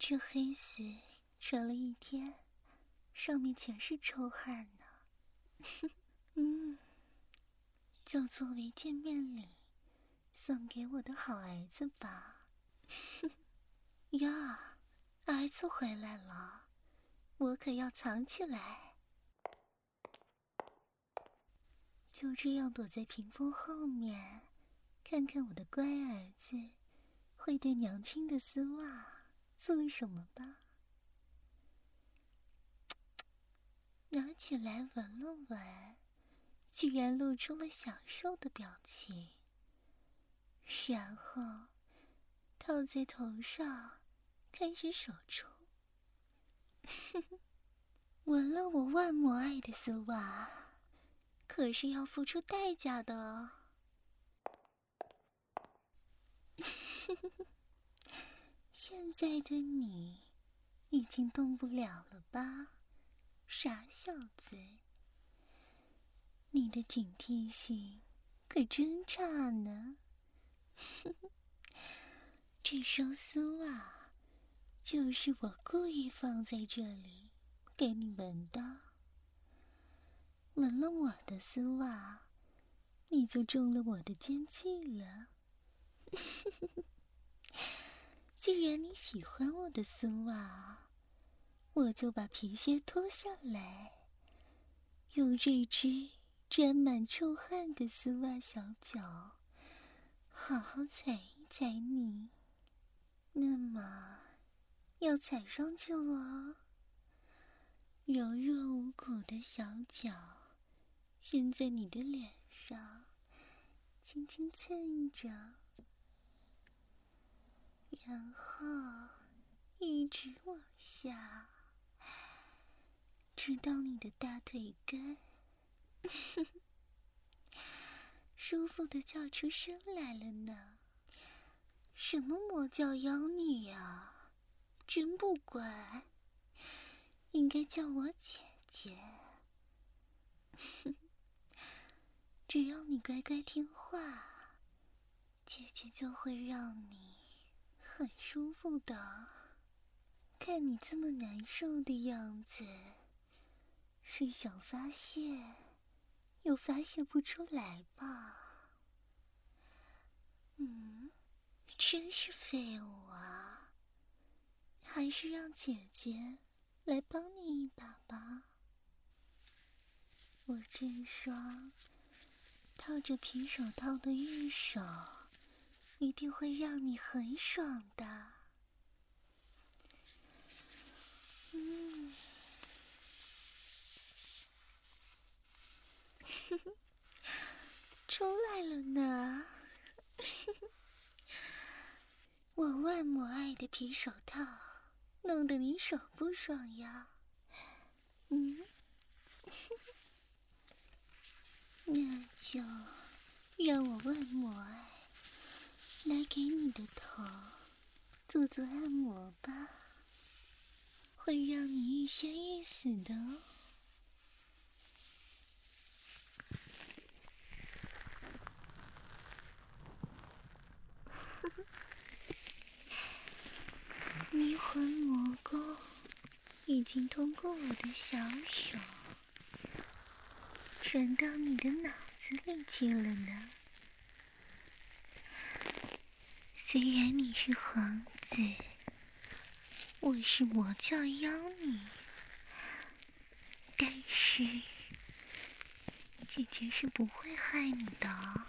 这黑丝扯了一天，上面全是臭汗呢。就作为见面礼，送给我的好儿子吧。呀，儿子回来了，我可要藏起来。就这样躲在屏风后面，看看我的乖儿子会对娘亲的丝袜做什么吧。拿起来闻了闻，居然露出了享受的表情，然后套在头上开始手抽。闻了我万摩爱的丝袜，可是要付出代价的哦。现在的你已经动不了了吧，傻小子，你的警惕性可真差呢。这双丝袜就是我故意放在这里给你闻的，闻了我的丝袜，你就中了我的奸计了。既然你喜欢我的丝袜，我就把皮靴脱下来，用这只沾满臭汗的丝袜小脚好好踩一踩你。那么要踩上去了，柔弱无骨的小脚先在你的脸上轻轻蹭着，然后一直往下，直到你的大腿根舒服的叫出声来了呢。什么魔教妖女呀，真不乖，应该叫我姐姐。只要你乖乖听话，姐姐就会让你很舒服的。看你这么难受的样子，是想发泄又发泄不出来吧？真是废物啊！还是让姐姐来帮你一把吧。我这双套着皮手套的玉手一定会让你很爽的。出来了呢。我万摩爱的皮手套弄得你爽不爽呀？那就让我万摩爱来给你的头做做按摩吧，会让你欲仙欲死的哦。迷魂魔功已经通过我的小手传到你的脑子里去了呢。虽然你是皇子，我是魔教妖女，但是姐姐是不会害你的哦。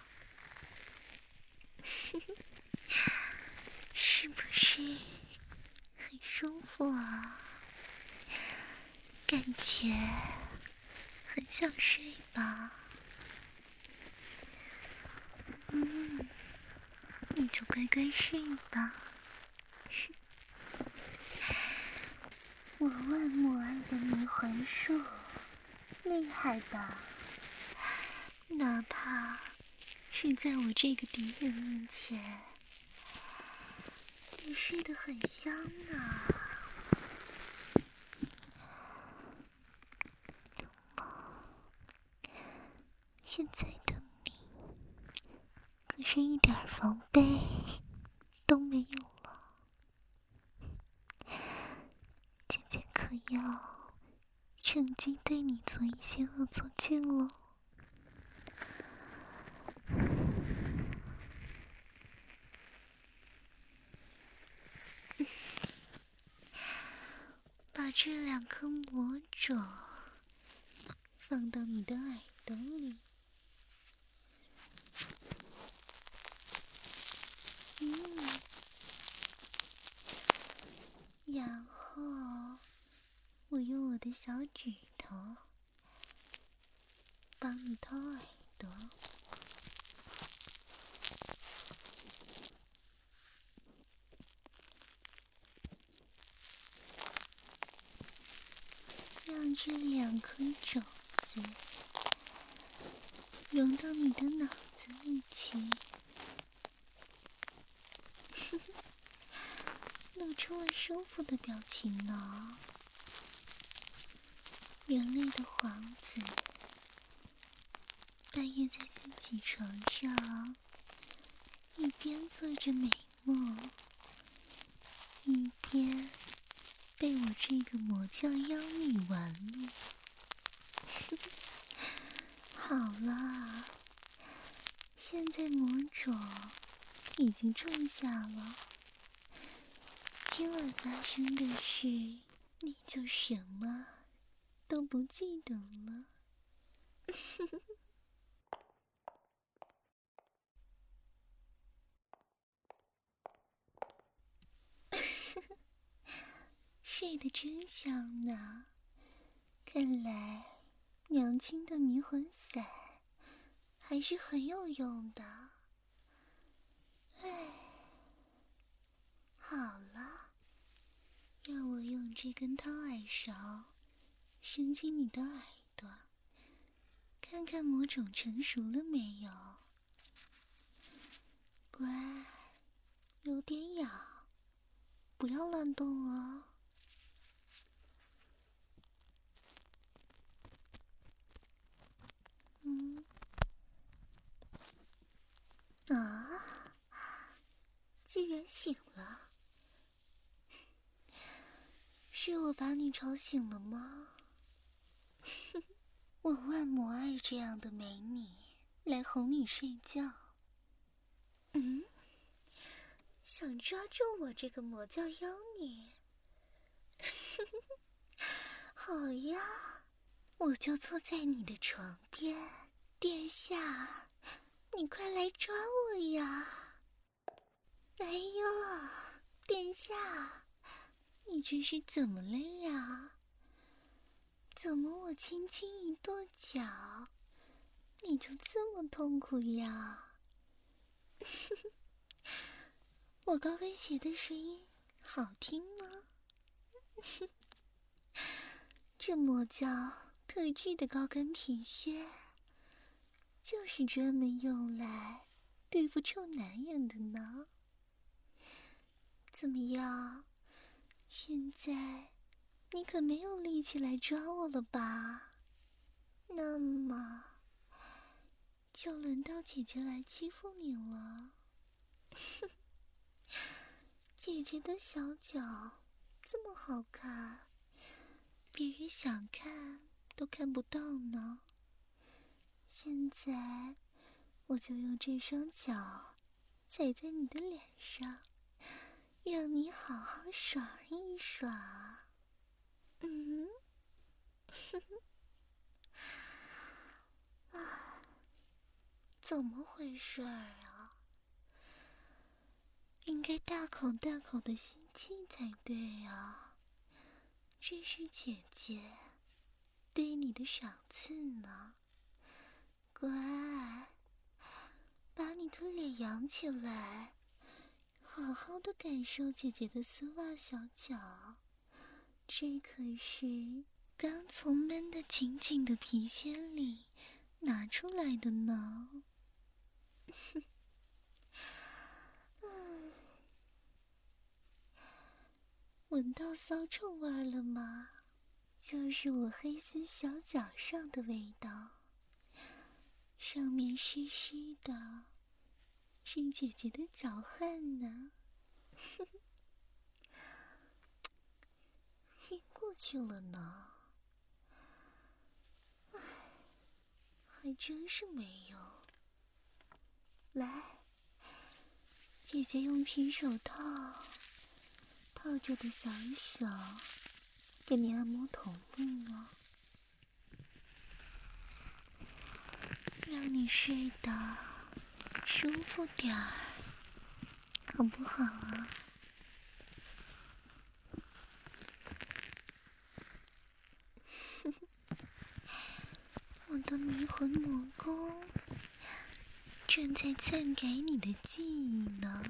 是不是很舒服啊？感觉很想睡吧？你就乖乖睡吧。我万摩爱的迷魂术厉害吧？哪怕是在我这个敌人面前，也睡得很香呢。现在的你可是一点防备都没有了。 姐姐可要趁机对你做一些恶作剧喽。把这2颗魔种放到你的耳朵里，然后我用我的小指头帮你掏耳朵，让这2颗种子融到你的脑子里去，露出了舒服的表情呢。人类的皇子半夜在自己床上，一边做着美梦，一边被我这个魔教妖女玩弄。好了，现在魔种已经种下了，今晚发生的事，你就什么都不记得了。睡得真香呢，看来娘亲的迷魂散还是很有用的。唉，好了，让我用这根掏耳勺伸进你的耳朵，看看魔种成熟了没有。乖，有点痒，不要乱动哦。啊，竟然醒了，是我把你吵醒了吗？我万魔爱这样的美女来哄你睡觉。想抓住我这个魔教妖女？好呀，我就坐在你的床边，殿下，你快来抓我呀！哎呦，殿下，你这是怎么了呀？怎么我轻轻一跺脚，你就这么痛苦呀？我高跟鞋的声音好听吗？这魔教特制的高跟皮靴，就是专门用来对付臭男人的呢。怎么样？现在你可没有力气来抓我了吧？那么就轮到姐姐来欺负你了。姐姐的小脚这么好看，别人想看都看不到呢。现在我就用这双脚踩在你的脸上，让你好好爽一爽。怎么回事啊？应该大口大口的吸气才对啊！这是姐姐对你的赏赐呢。乖，把你的脸扬起来，好好的感受姐姐的丝袜小脚。这可是刚从闷得紧紧的皮靴里拿出来的呢。闻到骚臭味了吗？就是我黑丝小脚上的味道，上面湿湿的，是姐姐的脚汗呢。 去了呢？唉，还真是没有。来，姐姐用皮手套套着的小手，给你按摩头部哦，让你睡得舒服点儿，好不好啊？我的迷魂魔功正在篡改你的记忆呢。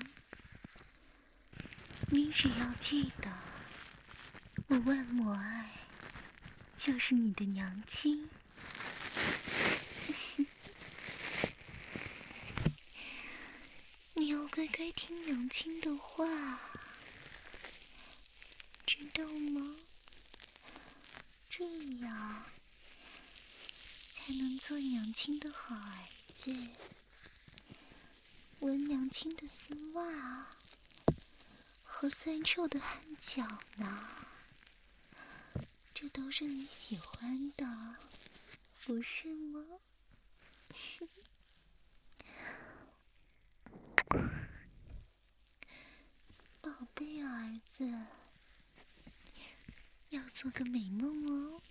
你只要记得，我万魔爱就是你的娘亲。你要乖乖听娘亲的话，知道吗？这样才能做娘亲的好儿子，闻娘亲的丝袜和酸臭的汗脚呢。这都是你喜欢的，不是吗？宝贝儿子，要做个美梦哦。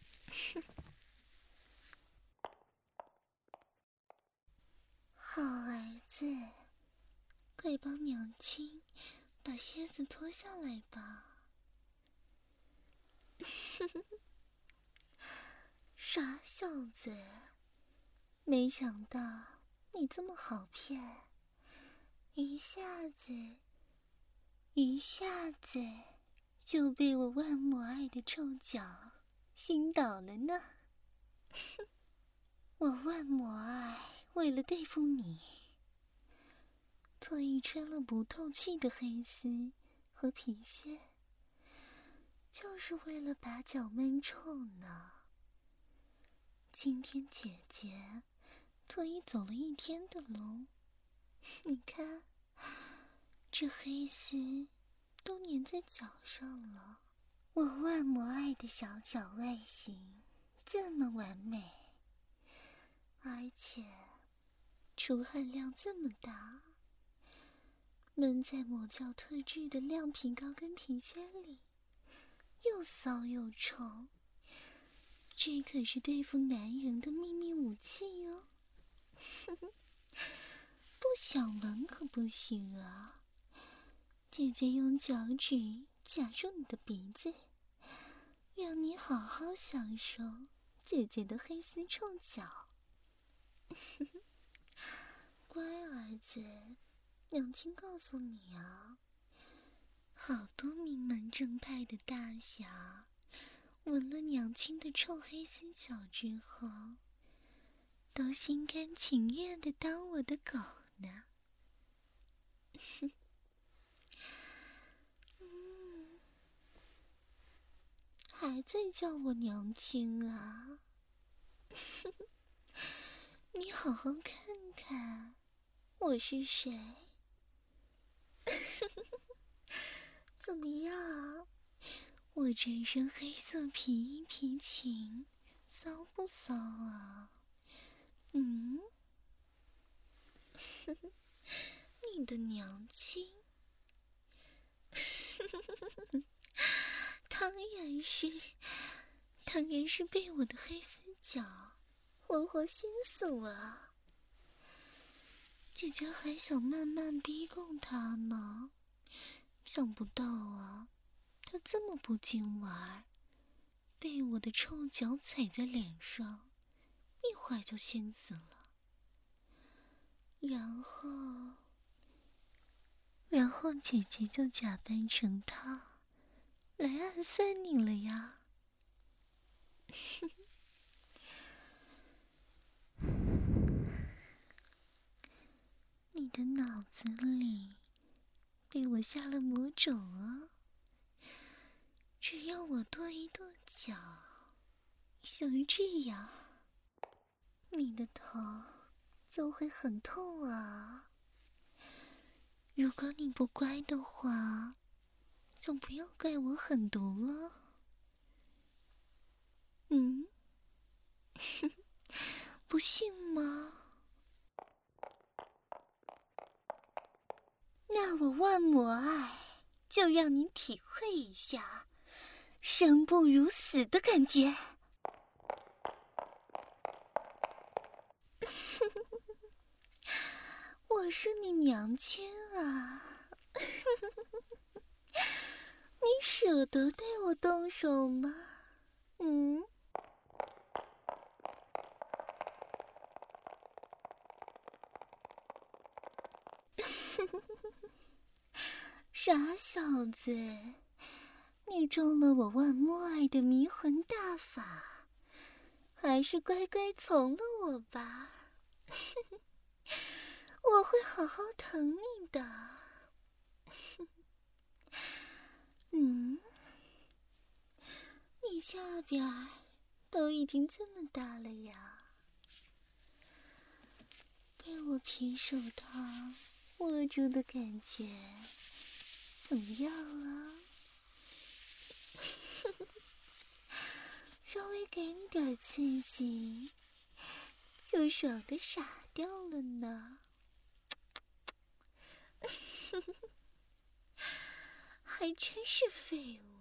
好儿子，快帮娘亲把靴子脱下来吧。傻小子，没想到你这么好骗，一下子就被我万魔爱的臭脚熏倒了呢。我万魔爱为了对付你，特意穿了不透气的黑丝和皮靴，就是为了把脚闷臭呢。今天姐姐特意走了一天的路，你看，这黑丝都粘在脚上了。我万魔爱的小脚外形这么完美，而且出汗量这么大，闷在魔教特制的亮皮高跟皮靴里，又骚又臭。这可是对付男人的秘密武器哟！不想闻可不行啊！姐姐用脚趾夹住你的鼻子，让你好好享受姐姐的黑丝臭脚。乖儿子，娘亲告诉你啊，好多名门正派的大侠闻了娘亲的臭黑丝脚之后，都心甘情愿地当我的狗呢。还在叫我娘亲啊？你好好看看我是谁。怎么样，我这身黑色皮衣皮裙骚不骚啊？你的娘亲当然是被我的黑丝脚活活熏死了。姐姐还想慢慢逼供他呢，想不到啊，他这么不经玩，被我的臭脚踩在脸上，一会儿就熏死了。然后姐姐就假扮成他来暗算你了呀。你的脑子里被我下了魔种啊！只要我跺一跺脚，像这样，你的头就会很痛啊。如果你不乖的话，就不要怪我狠毒了。 嗯，不信吗？那我万母爱就让你体会一下生不如死的感觉。我是你娘亲啊，你舍得对我动手吗？嗯？傻小子，你中了我万莫爱的迷魂大法，还是乖乖从了我吧。我会好好疼你的。嗯，你下边都已经这么大了呀，被我皮手套握住的感觉怎么样啊？稍微给你点刺激，就爽得傻掉了呢。还真是废物。